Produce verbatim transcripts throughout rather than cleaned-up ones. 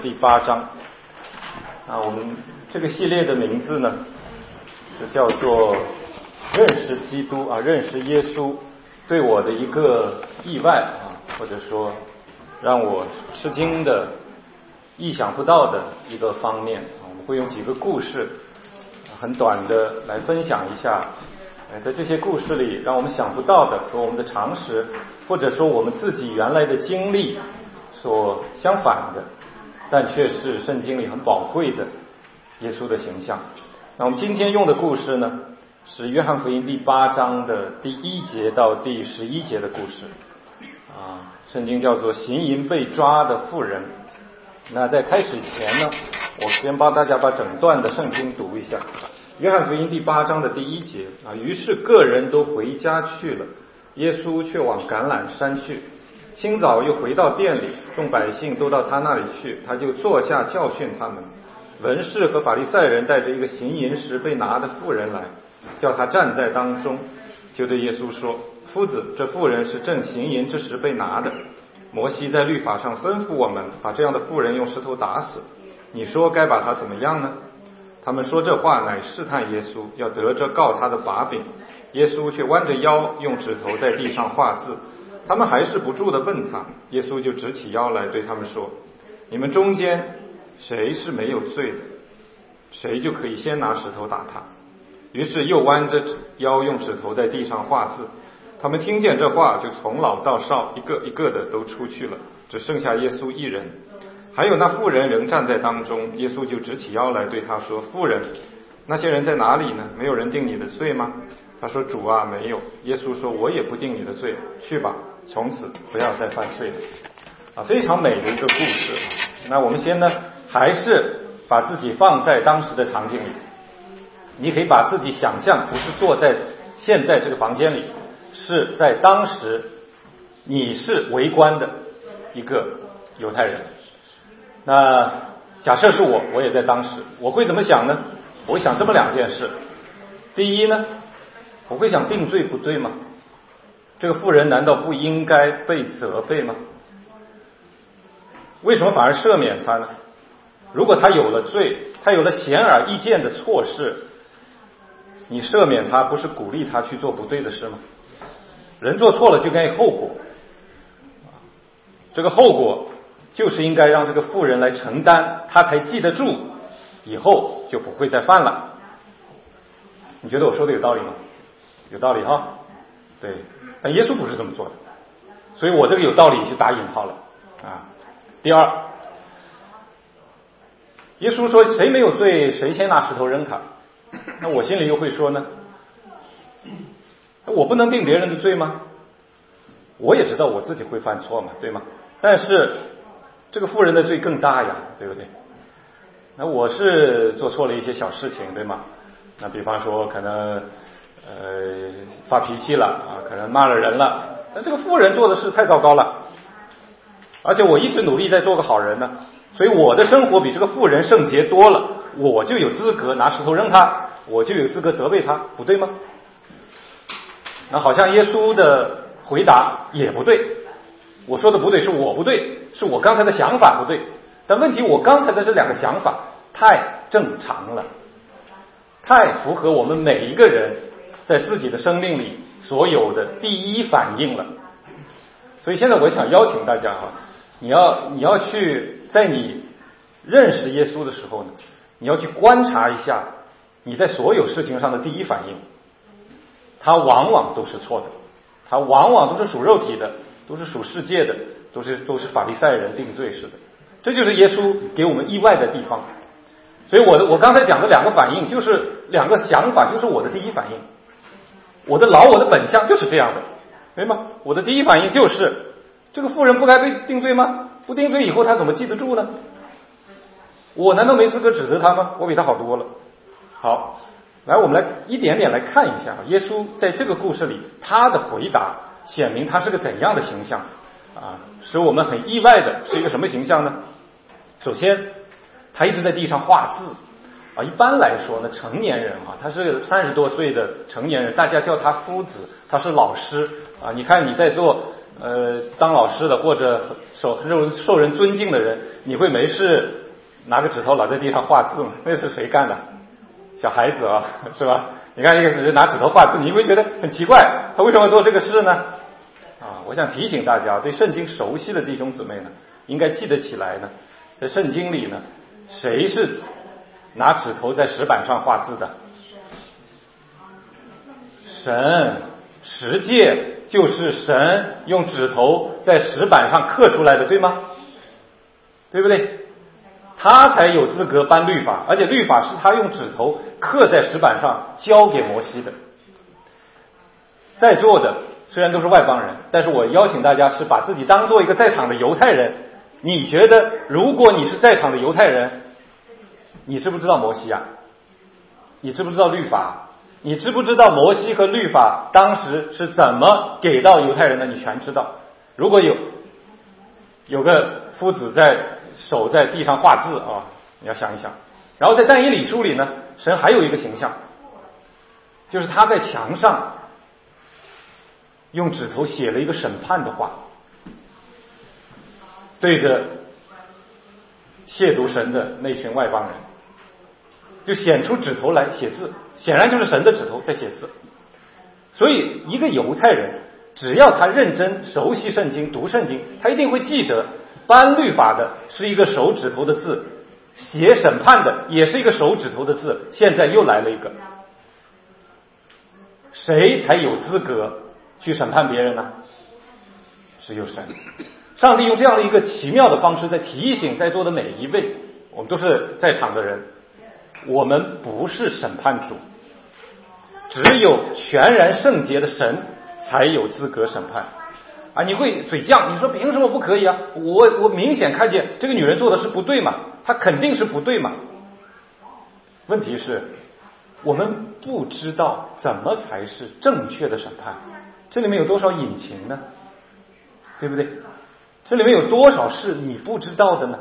第八章啊，我们这个系列的名字呢，就叫做认识基督啊，认识耶稣对我的一个意外啊，或者说让我吃惊的、意想不到的一个方面啊。我们会用几个故事，很短的来分享一下。呃，在这些故事里，让我们想不到的和我们的常识，或者说我们自己原来的经历所相反的，但却是圣经里很宝贵的耶稣的形象。那我们今天用的故事呢，是约翰福音第八章的第一节到第十一节的故事啊，圣经叫做行淫被抓的妇人。那在开始前呢，我先帮大家把整段的圣经读一下。约翰福音第八章的第一节啊，于是个人都回家去了，耶稣却往橄榄山去。清早又回到店里，众百姓都到他那里去，他就坐下教训他们。文士和法利赛人带着一个行淫时被拿的妇人来，叫他站在当中，就对耶稣说：夫子，这妇人是正行淫之时被拿的。摩西在律法上吩咐我们把这样的妇人用石头打死，你说该把她怎么样呢？他们说这话乃试探耶稣，要得着告他的把柄。耶稣却弯着腰，用指头在地上画字。他们还是不住地问他，耶稣就直起腰来对他们说：你们中间谁是没有罪的，谁就可以先拿石头打他。于是又弯着腰用指头在地上画字。他们听见这话，就从老到少一个一个的都出去了，只剩下耶稣一人。还有那妇人仍站在当中，耶稣就直起腰来对他说：妇人，那些人在哪里呢？没有人定你的罪吗？他说：主啊，没有。耶稣说：我也不定你的罪，去吧，从此不要再犯罪了。啊，非常美的一个故事。那我们先呢，还是把自己放在当时的场景里。你可以把自己想象，不是坐在现在这个房间里，是在当时你是围观的一个犹太人。那假设是我，我也在当时，我会怎么想呢？我会想这么两件事。第一呢，我会想定罪不对吗？这个妇人难道不应该被责备吗？为什么反而赦免他呢？如果他有了罪，他有了显而易见的错事，你赦免他不是鼓励他去做不对的事吗？人做错了就该有后果，这个后果就是应该让这个妇人来承担，他才记得住，以后就不会再犯了。你觉得我说的有道理吗？有道理哈，对。但耶稣不是这么做的，所以我这个有道理就打引号了啊。第二，耶稣说谁没有罪，谁先拿石头扔他。那我心里又会说呢，我不能定别人的罪吗？我也知道我自己会犯错嘛，对吗？但是这个妇人的罪更大呀，对不对？那我是做错了一些小事情，对吗？那比方说可能呃发脾气了啊，可能骂了人了，但这个妇人做的事太糟糕了，而且我一直努力在做个好人呢，所以我的生活比这个妇人圣洁多了，我就有资格拿石头扔他，我就有资格责备他，不对吗？那好像耶稣的回答也不对，我说的不对是我不对，是我刚才的想法不对，但问题我刚才的这两个想法太正常了，太符合我们每一个人在自己的生命里所有的第一反应了。所以现在我想邀请大家哈，你要你要去在你认识耶稣的时候呢，你要去观察一下你在所有事情上的第一反应，它往往都是错的，它往往都是属肉体的，都是属世界的，都是都是法利赛人定罪似的。这就是耶稣给我们意外的地方。所以我的我刚才讲的两个反应，就是两个想法，就是我的第一反应。我的老我的本相就是这样的，对吗？我的第一反应就是这个妇人不该被定罪吗？不定罪以后他怎么记得住呢？我难道没资格指责他吗？我比他好多了。好，来我们来一点点来看一下耶稣在这个故事里他的回答，显明他是个怎样的形象啊，使我们很意外的是一个什么形象呢？首先他一直在地上画字啊，一般来说呢，成年人啊，他是三十多岁的成年人，大家叫他夫子，他是老师啊。你看你在做呃当老师的或者受受受人尊敬的人，你会没事拿个指头老在地上画字吗？那是谁干的？小孩子啊，是吧？你看一个人拿指头画字，你会觉得很奇怪，他为什么做这个事呢？啊，我想提醒大家，对圣经熟悉的弟兄姊妹呢，应该记得起来呢，在圣经里呢，谁是拿指头在石板上画字的？神，十诫就是神用指头在石板上刻出来的，对吗？对不对？他才有资格颁律法，而且律法是他用指头刻在石板上交给摩西的。在座的虽然都是外邦人，但是我邀请大家是把自己当做一个在场的犹太人。你觉得如果你是在场的犹太人，你知不知道摩西啊？你知不知道律法？你知不知道摩西和律法当时是怎么给到犹太人的？你全知道。如果有有个夫子在手在地上画字啊，你要想一想。然后在但以理书里呢，神还有一个形象，就是他在墙上用指头写了一个审判的话，对着亵渎神的那群外邦人，就显出指头来写字，显然就是神的指头在写字。所以一个犹太人只要他认真熟悉圣经读圣经，他一定会记得颁律法的是一个手指头的字，写审判的也是一个手指头的字，现在又来了一个。谁才有资格去审判别人呢？只有神。上帝用这样的一个奇妙的方式在提醒在座的每一位，我们都是在场的人，我们不是审判主，只有全然圣洁的神才有资格审判。啊，你会嘴犟，你说凭什么不可以啊？我我明显看见这个女人做的是不对嘛，她肯定是不对嘛。问题是我们不知道怎么才是正确的审判，这里面有多少隐情呢？对不对？这里面有多少是你不知道的呢？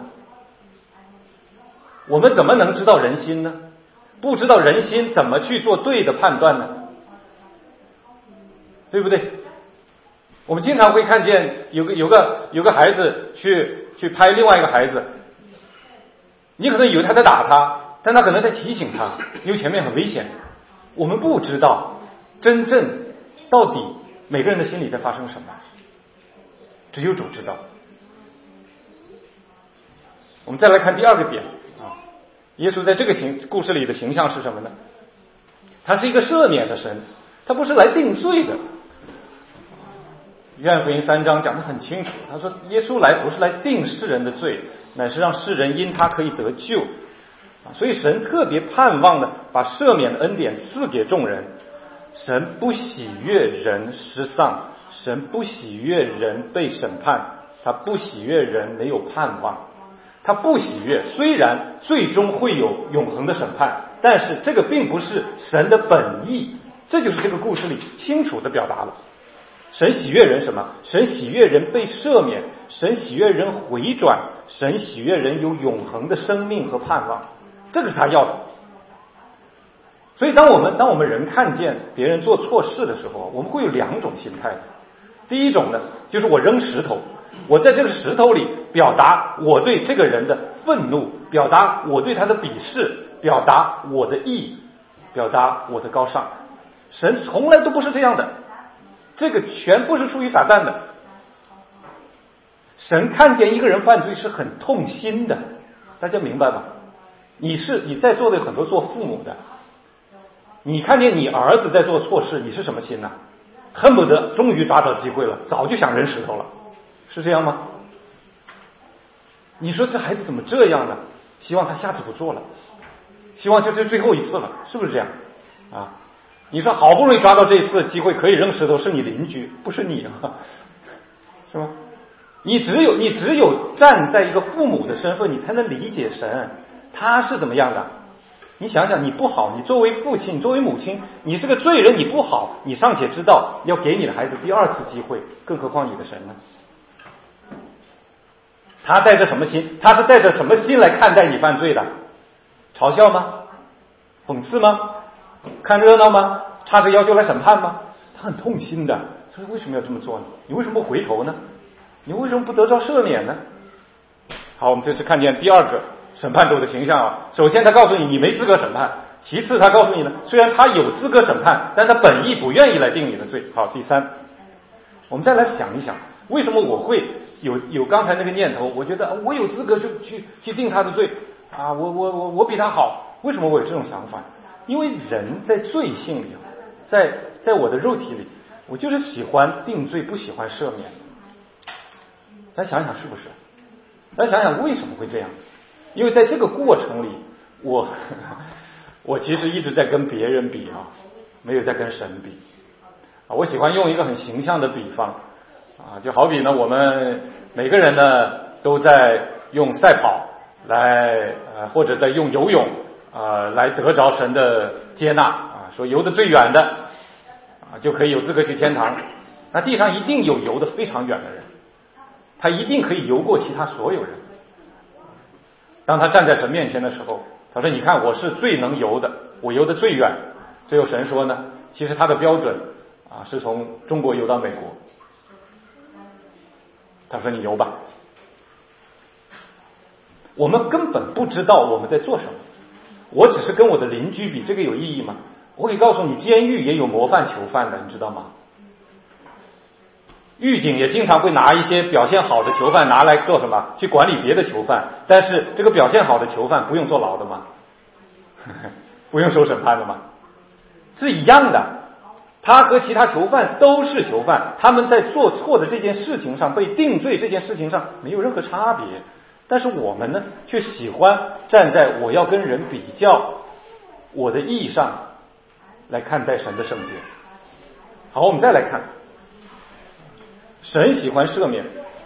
我们怎么能知道人心呢？不知道人心怎么去做对的判断呢？对不对？我们经常会看见有个有个有个孩子去去拍另外一个孩子，你可能以为他在打他，但他可能在提醒他，因为前面很危险。我们不知道真正到底每个人的心里在发生什么，只有主知道。我们再来看第二个点啊，耶稣在这个形故事里的形象是什么呢？他是一个赦免的神，他不是来定罪的。约翰福音三章讲得很清楚，他说耶稣来不是来定世人的罪，乃是让世人因他可以得救。所以神特别盼望的把赦免的恩典赐给众人。神不喜悦人失丧，神不喜悦人被审判，他不喜悦人没有盼望。他不喜悦，虽然最终会有永恒的审判，但是这个并不是神的本意。这就是这个故事里清楚的表达了。神喜悦人什么？神喜悦人被赦免，神喜悦人回转，神喜悦人有永恒的生命和盼望，这个是他要的。所以当我们当我们人看见别人做错事的时候，我们会有两种心态。第一种呢，就是我扔石头，我在这个石头里表达我对这个人的愤怒，表达我对他的鄙视，表达我的义，表达我的高尚。神从来都不是这样的，这个全部是出于撒旦的。神看见一个人犯罪是很痛心的，大家明白吗？你是你在座的有很多做父母的，你看见你儿子在做错事，你是什么心呢？恨不得终于抓到机会了，早就想扔石头了，是这样吗？你说这孩子怎么这样呢？希望他下次不做了，希望就这最后一次了，是不是这样啊？你说好不容易抓到这一次机会可以扔石头，是你邻居，不是你啊，是吗？你只有你只有站在一个父母的身份，你才能理解神他是怎么样的。你想想，你不好，你作为父亲，你作为母亲，你是个罪人，你不好，你尚且知道要给你的孩子第二次机会，更何况你的神呢？他带着什么心？他是带着什么心来看待你犯罪的？嘲笑吗？讽刺吗？看热闹吗？叉着腰就来审判吗？他很痛心的， 所以为什么要这么做呢？你为什么不回头呢？你为什么不得着赦免呢？好，我们这次看见第二个审判者的形象啊。首先他告诉你你没资格审判，其次他告诉你呢，虽然他有资格审判，但他本意不愿意来定你的罪。好，第三，我们再来想一想，为什么我会有有刚才那个念头？我觉得我有资格去去去定他的罪啊，我我我我比他好。为什么我有这种想法？因为人在罪性里，在在我的肉体里，我就是喜欢定罪，不喜欢赦免。大家想想是不是？大家想想为什么会这样？因为在这个过程里，我我其实一直在跟别人比啊，没有在跟神比啊。我喜欢用一个很形象的比方啊，就好比呢，我们每个人呢都在用赛跑来呃，或者在用游泳啊、呃、来得着神的接纳啊，说游得最远的啊就可以有资格去天堂。那地上一定有游得非常远的人，他一定可以游过其他所有人。当他站在神面前的时候，他说你看我是最能游的，我游得最远。最后神说呢，其实他的标准啊是从中国游到美国。他说你游吧。我们根本不知道我们在做什么，我只是跟我的邻居比，这个有意义吗？我可以告诉你，监狱也有模范囚犯的，你知道吗？狱警也经常会拿一些表现好的囚犯拿来做什么？去管理别的囚犯。但是这个表现好的囚犯不用坐牢的吗？不用受审判的吗？是一样的，他和其他囚犯都是囚犯，他们在做错的这件事情上，被定罪这件事情上没有任何差别。但是我们呢，却喜欢站在我要跟人比较我的意义上来看待神的圣洁。好，我们再来看，神喜欢赦免。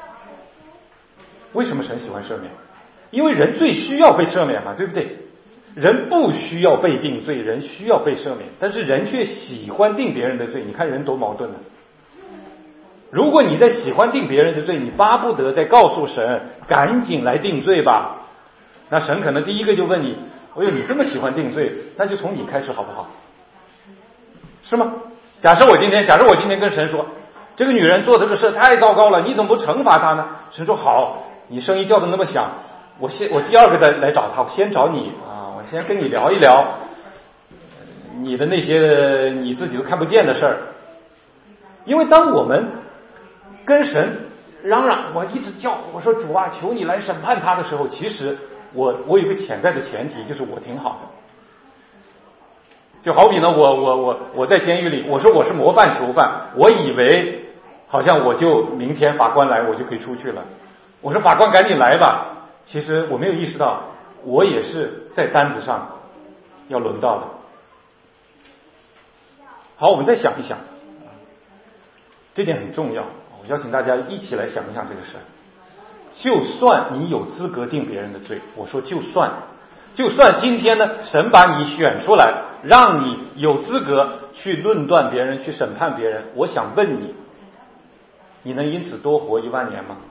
为什么神喜欢赦免？因为人最需要被赦免嘛，对不对？人不需要被定罪，人需要被赦免，但是人却喜欢定别人的罪。你看人多矛盾呢。如果你在喜欢定别人的罪，你巴不得再告诉神赶紧来定罪吧，那神可能第一个就问你，哎呦你这么喜欢定罪，那就从你开始好不好？是吗？假设我今天假设我今天跟神说，这个女人做这个事太糟糕了，你怎么不惩罚她呢？神说好，你声音叫得那么响，我先我第二个再来找她，我先找你啊，我先跟你聊一聊你的那些你自己都看不见的事儿。因为当我们跟神嚷嚷，我一直叫我说主啊，求你来审判他的时候，其实我我有个潜在的前提，就是我挺好的。就好比呢，我我我我在监狱里，我说我是模范囚犯，我以为好像我就明天法官来我就可以出去了。我说法官赶紧来吧，其实我没有意识到我也是在单子上要轮到的。好，我们再想一想，这点很重要，我邀请大家一起来想一想这个事。就算你有资格定别人的罪，我说就算就算今天呢，神把你选出来，让你有资格去论断别人，去审判别人，我想问你，你能因此多活一万年吗？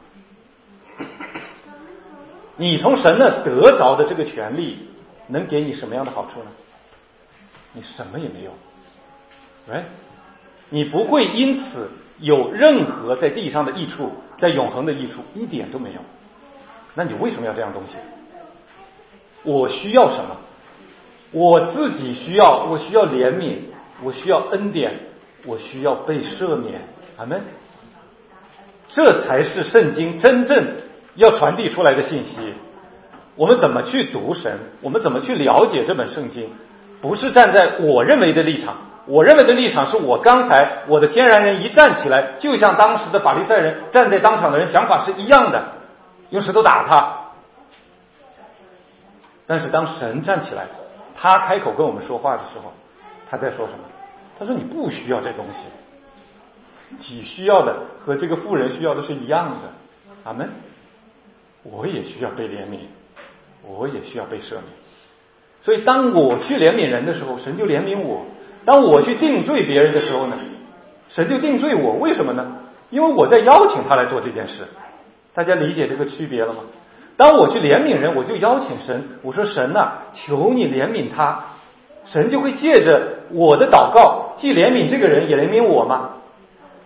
你从神那得着的这个权利能给你什么样的好处呢？你什么也没有，right？ 你不会因此有任何在地上的益处，在永恒的益处一点都没有。那你为什么要这样东西？我需要什么？我自己需要，我需要怜悯，我需要恩典，我需要被赦免。阿们。这才是圣经真正要传递出来的信息。我们怎么去读神，我们怎么去了解这本圣经，不是站在我认为的立场。我认为的立场是我刚才我的天然人一站起来，就像当时的法利赛人站在当场的人想法是一样的，用石头打他。但是当神站起来，他开口跟我们说话的时候，他在说什么？他说你不需要这东西，你需要的和这个妇人需要的是一样的。阿们。我也需要被怜悯，我也需要被赦免。所以当我去怜悯人的时候，神就怜悯我；当我去定罪别人的时候呢，神就定罪我。为什么呢？因为我在邀请他来做这件事。大家理解这个区别了吗？当我去怜悯人，我就邀请神，我说神啊，求你怜悯他。神就会借着我的祷告，既怜悯这个人，也怜悯我吗？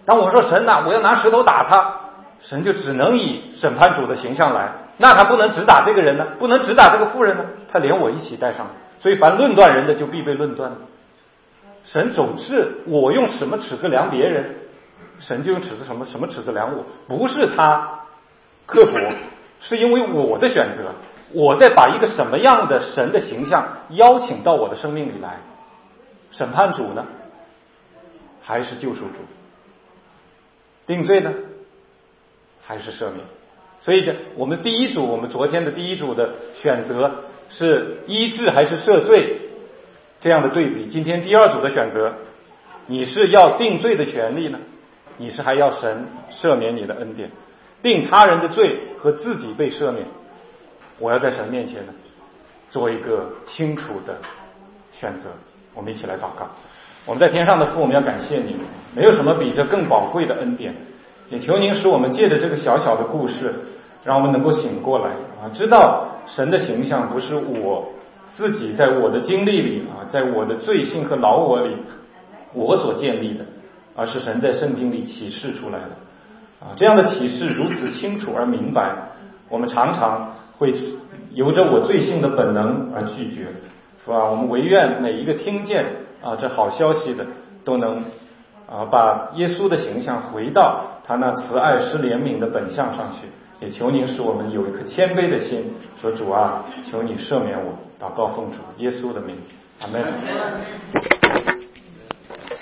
当我说神呐、啊，我要拿石头打他，神就只能以审判主的形象来。那他不能只打这个人呢，不能只打这个妇人呢，他连我一起带上。所以凡论断人的就必被论断。神总是我用什么尺子量别人，神就用尺子什么什么尺子量我，不是他刻薄，是因为我的选择，我在把一个什么样的神的形象邀请到我的生命里来。审判主呢，还是救赎主？定罪呢，还是赦免？所以我们第一组，我们昨天的第一组的选择是医治还是赦罪这样的对比。今天第二组的选择，你是要定罪的权利呢，你是还要神赦免你的恩典？定他人的罪和自己被赦免，我要在神面前呢做一个清楚的选择。我们一起来祷告。我们在天上的父，我们要感谢你，没有什么比这更宝贵的恩典。也求您使我们借着这个小小的故事，让我们能够醒过来啊，知道神的形象不是我自己在我的经历里啊，在我的罪性和老我里我所建立的，而是神在圣经里启示出来的啊。这样的启示如此清楚而明白，我们常常会由着我罪性的本能而拒绝，是吧？我们唯愿每一个听见啊这好消息的，都能啊把耶稣的形象回到他那慈爱施怜悯的本相上去。也求您使我们有一颗谦卑的心，说主啊，求你赦免我。祷告奉主耶稣的名，阿们。